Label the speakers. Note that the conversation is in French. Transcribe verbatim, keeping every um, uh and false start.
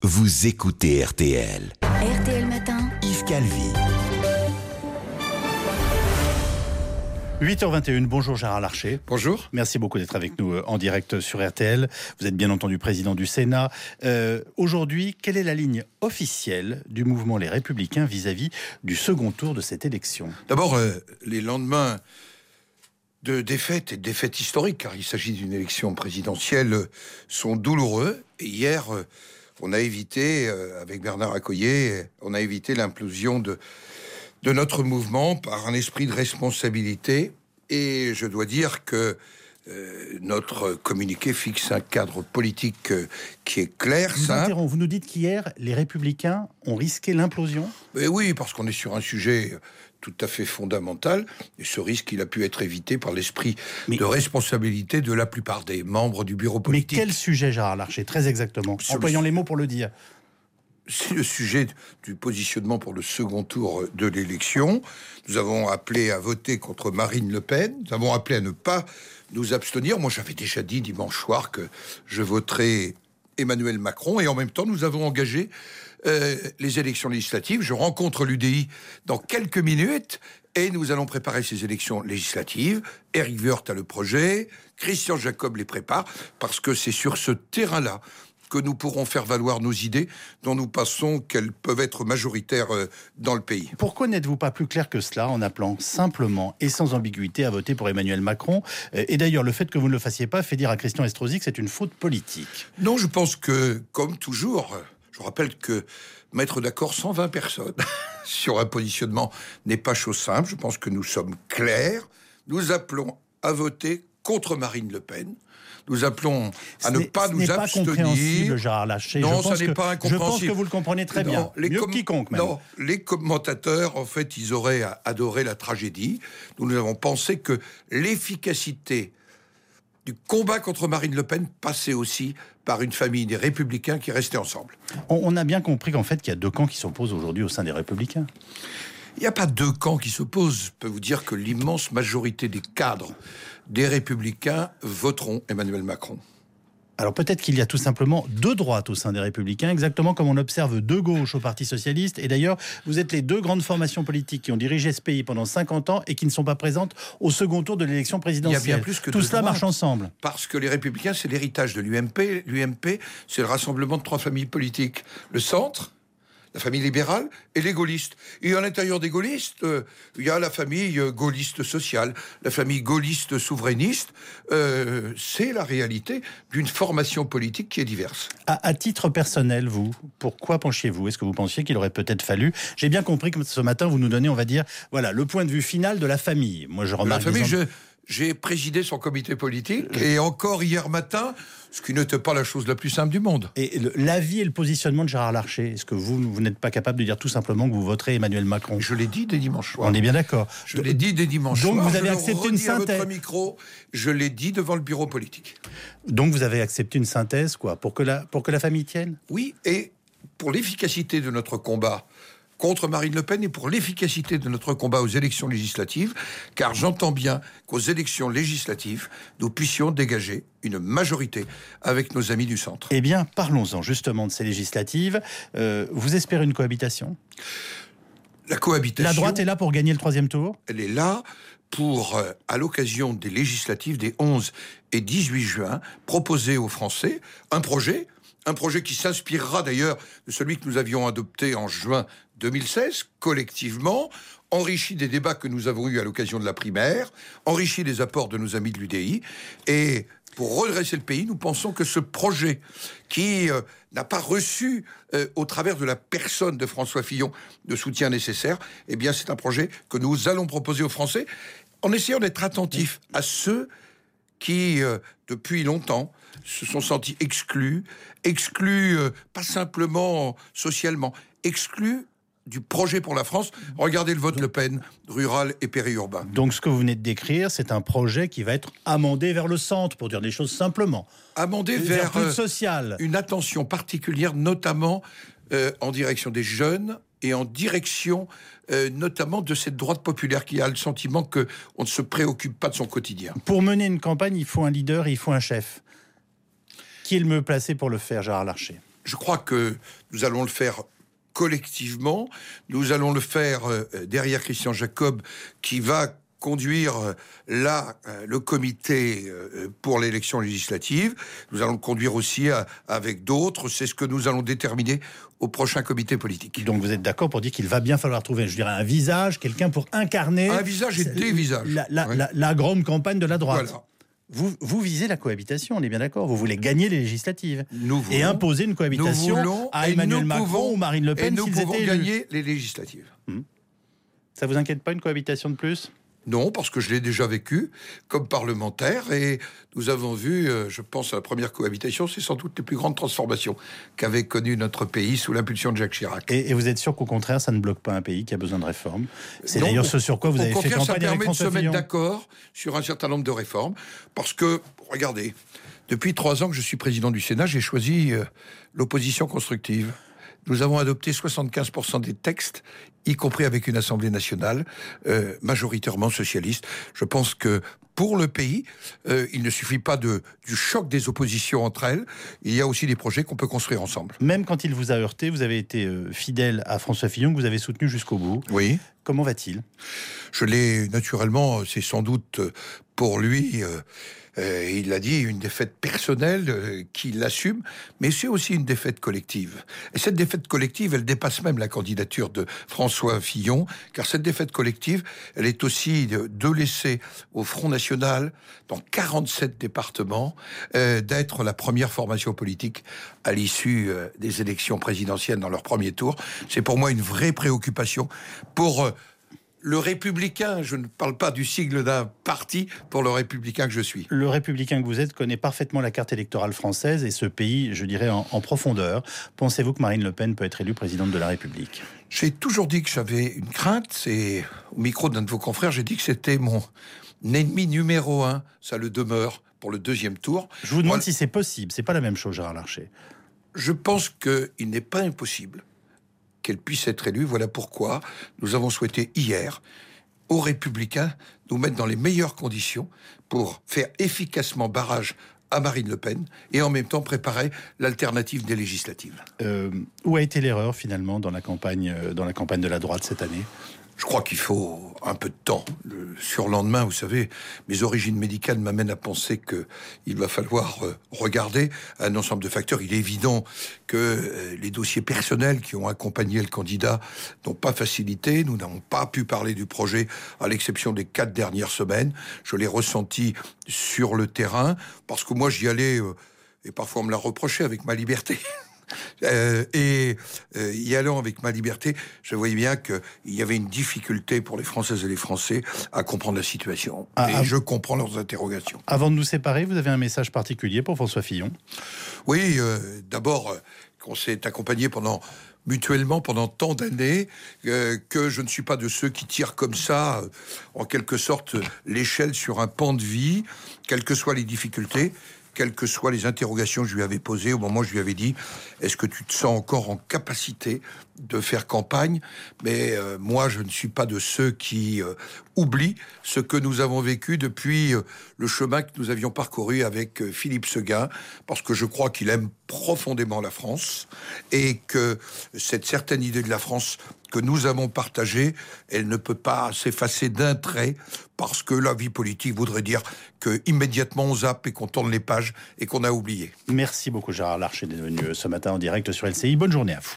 Speaker 1: vous écoutez R T L.
Speaker 2: R T L Matin,
Speaker 1: Yves Calvi.
Speaker 3: huit heures vingt et une, bonjour Gérard Larcher.
Speaker 4: Bonjour.
Speaker 3: Merci beaucoup d'être avec nous en direct sur R T L. Vous êtes bien entendu président du Sénat. Euh, aujourd'hui, quelle est la ligne officielle du mouvement Les Républicains vis-à-vis du second tour de cette élection ?
Speaker 4: D'abord, euh, les lendemains de défaites et de défaites historiques, car il s'agit d'une élection présidentielle, euh, sont douloureux. Et hier, euh, on a évité, euh, avec Bernard Accoyer, on a évité l'implosion de... de notre mouvement par un esprit de responsabilité. Et je dois dire que euh, notre communiqué fixe un cadre politique euh, qui est clair,
Speaker 3: vous
Speaker 4: simple.
Speaker 3: Vous nous dites qu'hier, les Républicains ont risqué l'implosion ?
Speaker 4: Mais oui, parce qu'on est sur un sujet tout à fait fondamental. Et ce risque, il a pu être évité par l'esprit Mais... de responsabilité de la plupart des membres du bureau politique.
Speaker 3: Mais quel sujet, Gérard Larcher, très exactement, employant les mots pour le dire ?
Speaker 4: C'est le sujet du positionnement pour le second tour de l'élection. Nous avons appelé à voter contre Marine Le Pen. Nous avons appelé à ne pas nous abstenir. Moi, j'avais déjà dit dimanche soir que je voterais Emmanuel Macron. Et en même temps, nous avons engagé euh, les élections législatives. Je rencontre l'U D I dans quelques minutes. Et nous allons préparer ces élections législatives. Éric Woerth a le projet. Christian Jacob les prépare. Parce que c'est sur ce terrain-là que nous pourrons faire valoir nos idées, dont nous pensons qu'elles peuvent être majoritaires dans le pays.
Speaker 3: Pourquoi n'êtes-vous pas plus clair que cela en appelant simplement et sans ambiguïté à voter pour Emmanuel Macron ? Et d'ailleurs, le fait que vous ne le fassiez pas fait dire à Christian Estrosi que c'est une faute politique.
Speaker 4: Non, je pense que, comme toujours, je rappelle que mettre d'accord cent vingt personnes sur un positionnement n'est pas chose simple. Je pense que nous sommes clairs. Nous appelons à voter contre Marine Le Pen. Nous appelons à ne pas nous abstenir.
Speaker 3: Ce n'est pas compréhensible, Gérard Larcher.
Speaker 4: Non,
Speaker 3: je pense
Speaker 4: ça n'est
Speaker 3: que,
Speaker 4: pas incompréhensible.
Speaker 3: Je pense que vous le comprenez très non, bien, les mieux com- que quiconque même.
Speaker 4: Non, les commentateurs, en fait, ils auraient adoré la tragédie. Nous, nous avons pensé que l'efficacité du combat contre Marine Le Pen passait aussi par une famille des Républicains qui restaient ensemble.
Speaker 3: On, on a bien compris qu'en fait, qu'il y a deux camps qui s'opposent aujourd'hui au sein des Républicains.
Speaker 4: Il n'y a pas deux camps qui s'opposent. Je peux vous dire que l'immense majorité des cadres des Républicains voteront Emmanuel Macron.
Speaker 3: Alors peut-être qu'il y a tout simplement deux droites au sein des Républicains, exactement comme on observe deux gauches au Parti Socialiste. Et d'ailleurs, vous êtes les deux grandes formations politiques qui ont dirigé ce pays pendant cinquante ans et qui ne sont pas présentes au second tour de l'élection présidentielle.
Speaker 4: Il y a bien plus que
Speaker 3: tout cela
Speaker 4: droites,
Speaker 3: marche ensemble.
Speaker 4: Parce que les Républicains, c'est l'héritage de l'U M P. L'U M P, c'est le rassemblement de trois familles politiques. Le centre, la famille libérale et les gaullistes. Et à l'intérieur des gaullistes, euh, il y a la famille euh, gaulliste sociale, la famille gaulliste souverainiste. Euh, c'est la réalité d'une formation politique qui est diverse.
Speaker 3: À, à titre personnel, vous, pourquoi penchiez-vous ? Est-ce que vous pensiez qu'il aurait peut-être fallu... J'ai bien compris que ce matin, vous nous donnez, on va dire, voilà, le point de vue final de la famille. Moi, je remarque...
Speaker 4: De la famille,
Speaker 3: des...
Speaker 4: je... J'ai présidé son comité politique et encore hier matin, ce qui n'était pas la chose la plus simple du monde.
Speaker 3: Et le, l'avis et le positionnement de Gérard Larcher, est-ce que vous, vous n'êtes pas capable de dire tout simplement que vous voterez Emmanuel Macron ?
Speaker 4: Je l'ai dit dès dimanche soir.
Speaker 3: On est bien d'accord.
Speaker 4: Je l'ai dit dès dimanche
Speaker 3: Donc
Speaker 4: soir.
Speaker 3: vous avez
Speaker 4: je
Speaker 3: accepté
Speaker 4: le
Speaker 3: une
Speaker 4: redis à
Speaker 3: synthèse.
Speaker 4: votre micro, je l'ai dit devant le bureau politique.
Speaker 3: Donc vous avez accepté une synthèse, quoi, pour que la, pour que la famille tienne ?
Speaker 4: Oui, et pour l'efficacité de notre combat contre Marine Le Pen et pour l'efficacité de notre combat aux élections législatives, car j'entends bien qu'aux élections législatives, nous puissions dégager une majorité avec nos amis du centre.
Speaker 3: Eh bien, parlons-en justement de ces législatives. Euh, vous espérez une cohabitation ?
Speaker 4: La cohabitation...
Speaker 3: La droite est là pour gagner le troisième tour ?
Speaker 4: Elle est là pour, euh, à l'occasion des législatives des onze et dix-huit juin, proposer aux Français un projet, un projet qui s'inspirera d'ailleurs de celui que nous avions adopté en juin deux mille seize, collectivement, enrichi des débats que nous avons eus à l'occasion de la primaire, enrichi des apports de nos amis de l'U D I, et pour redresser le pays, nous pensons que ce projet, qui euh, n'a pas reçu, euh, au travers de la personne de François Fillon, le soutien nécessaire, eh bien c'est un projet que nous allons proposer aux Français, en essayant d'être attentifs à ceux qui, euh, depuis longtemps, se sont sentis exclus, exclus euh, pas simplement socialement, exclus du projet pour la France. Regardez le vote Le Pen, rural et périurbain.
Speaker 3: Donc ce que vous venez de décrire, c'est un projet qui va être amendé vers le centre, pour dire les choses simplement.
Speaker 4: Amendé
Speaker 3: vers,
Speaker 4: vers
Speaker 3: plus
Speaker 4: euh,
Speaker 3: social.
Speaker 4: Une attention particulière, notamment euh, en direction des jeunes et en direction euh, notamment de cette droite populaire qui a le sentiment qu'on ne se préoccupe pas de son quotidien.
Speaker 3: Pour mener une campagne, il faut un leader et il faut un chef. Qui est le mieux placé pour le faire, Gérard Larcher ?
Speaker 4: je crois que nous allons le faire collectivement. Nous allons le faire euh, derrière Christian Jacob, qui va conduire euh, là euh, le comité euh, pour l'élection législative. Nous allons le conduire aussi à, avec d'autres. C'est ce que nous allons déterminer au prochain comité politique.
Speaker 3: Donc vous êtes d'accord pour dire qu'il va bien falloir trouver, je dirais, un visage, quelqu'un pour incarner...
Speaker 4: Un visage et des visages.
Speaker 3: La, la,
Speaker 4: ouais.
Speaker 3: la, la grande campagne de la droite.
Speaker 4: Voilà.
Speaker 3: Vous, vous visez la cohabitation, on est bien d'accord. Vous voulez gagner les législatives
Speaker 4: Nous voulons,
Speaker 3: et imposer une cohabitation
Speaker 4: voulons,
Speaker 3: à Emmanuel Macron
Speaker 4: pouvons,
Speaker 3: ou Marine Le Pen.
Speaker 4: Et nous
Speaker 3: s'ils
Speaker 4: pouvons
Speaker 3: étaient
Speaker 4: gagner
Speaker 3: élus.
Speaker 4: les législatives.
Speaker 3: Hum. Ça vous inquiète pas, une cohabitation de plus ?
Speaker 4: Non, parce que je l'ai déjà vécu comme parlementaire et nous avons vu, euh, je pense à la première cohabitation, c'est sans doute les plus grandes transformations qu'avait connues notre pays sous l'impulsion de Jacques Chirac.
Speaker 3: Et, et vous êtes sûr qu'au contraire, ça ne bloque pas un pays qui a besoin de réformes ? C'est
Speaker 4: Non,
Speaker 3: d'ailleurs
Speaker 4: au,
Speaker 3: ce sur quoi vous avez fait campagne
Speaker 4: ça
Speaker 3: avec
Speaker 4: permet
Speaker 3: François
Speaker 4: de se
Speaker 3: Fillon.
Speaker 4: mettre d'accord sur un certain nombre de réformes, parce que, regardez, depuis trois ans que je suis président du Sénat, j'ai choisi euh, l'opposition constructive. Nous avons adopté soixante-quinze pour cent des textes, y compris avec une Assemblée nationale, euh, majoritairement socialiste. Je pense que pour le pays, euh, il ne suffit pas de, du choc des oppositions entre elles, il y a aussi des projets qu'on peut construire ensemble.
Speaker 3: Même quand il vous a heurté, vous avez été euh, fidèle à François Fillon, que vous avez soutenu jusqu'au bout.
Speaker 4: Oui.
Speaker 3: Comment va-t-il ?
Speaker 4: Je l'ai, naturellement, c'est sans doute pour lui... Euh, Euh, il l'a dit, une défaite personnelle euh, qu'il assume, mais c'est aussi une défaite collective. Et cette défaite collective, elle dépasse même la candidature de François Fillon, car cette défaite collective, elle est aussi de, de laisser au Front National, dans quarante-sept départements, euh, d'être la première formation politique à l'issue euh, des élections présidentielles dans leur premier tour. C'est pour moi une vraie préoccupation pour... Euh, Le républicain, je ne parle pas du sigle d'un parti, pour le républicain que je suis.
Speaker 3: Le républicain que vous êtes connaît parfaitement la carte électorale française et ce pays, je dirais, en, en profondeur. Pensez-vous que Marine Le Pen peut être élue présidente de la République ?
Speaker 4: J'ai toujours dit que j'avais une crainte. C'est au micro d'un de vos confrères, j'ai dit que c'était mon ennemi numéro un. Ça le demeure pour le deuxième tour.
Speaker 3: Je vous demande
Speaker 4: Moi,
Speaker 3: si c'est possible. C'est pas la même chose, Gérard Larcher.
Speaker 4: Je pense qu'il n'est pas impossible qu'elle puisse être élue. Voilà pourquoi nous avons souhaité hier aux Républicains nous mettre dans les meilleures conditions pour faire efficacement barrage à Marine Le Pen et en même temps préparer l'alternative des législatives.
Speaker 3: Euh, où a été l'erreur finalement dans la campagne, euh, dans la campagne de la droite cette année ?
Speaker 4: Je crois qu'il faut un peu de temps. Le surlendemain, vous savez, mes origines médicales m'amènent à penser qu'il va falloir euh, regarder un ensemble de facteurs. Il est évident que euh, les dossiers personnels qui ont accompagné le candidat n'ont pas facilité. Nous n'avons pas pu parler du projet, à l'exception des quatre dernières semaines. Je l'ai ressenti sur le terrain, parce que moi j'y allais, euh, et parfois on me l'a reproché, avec ma liberté. Euh, et euh, y allant avec ma liberté, je voyais bien qu'il y avait une difficulté pour les Françaises et les Français à comprendre la situation. Ah, et ah, je comprends leurs interrogations.
Speaker 3: Avant de nous séparer, vous avez un message particulier pour François Fillon ?
Speaker 4: Oui, euh, d'abord, euh, qu'on s'est accompagné pendant... mutuellement pendant tant d'années, euh, que je ne suis pas de ceux qui tirent comme ça, euh, en quelque sorte, l'échelle sur un pan de vie, quelles que soient les difficultés, quelles que soient les interrogations que je lui avais posées au moment où je lui avais dit « Est-ce que tu te sens encore en capacité de faire campagne ?» Mais euh, moi, je ne suis pas de ceux qui euh, oublient ce que nous avons vécu depuis euh, le chemin que nous avions parcouru avec euh, Philippe Séguin, parce que je crois qu'il aime profondément la France et que cette certaine idée de la France que nous avons partagée, elle ne peut pas s'effacer d'un trait, parce que la vie politique voudrait dire que immédiatement on zappe et qu'on tourne les pages et qu'on a oublié.
Speaker 3: Merci beaucoup Gérard Larcher d'être venu ce matin en direct sur L C I. Bonne journée à vous.